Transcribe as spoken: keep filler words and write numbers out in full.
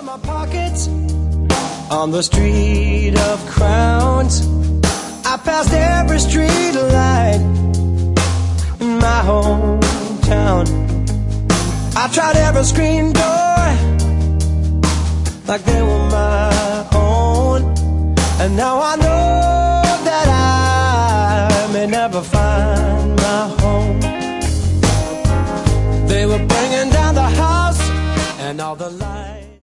my pockets on the street of crowns. I passed every street light in my hometown. I tried every screen door like they were my own. And now I know that I may never find my home. They were bringing down the house and all the lights.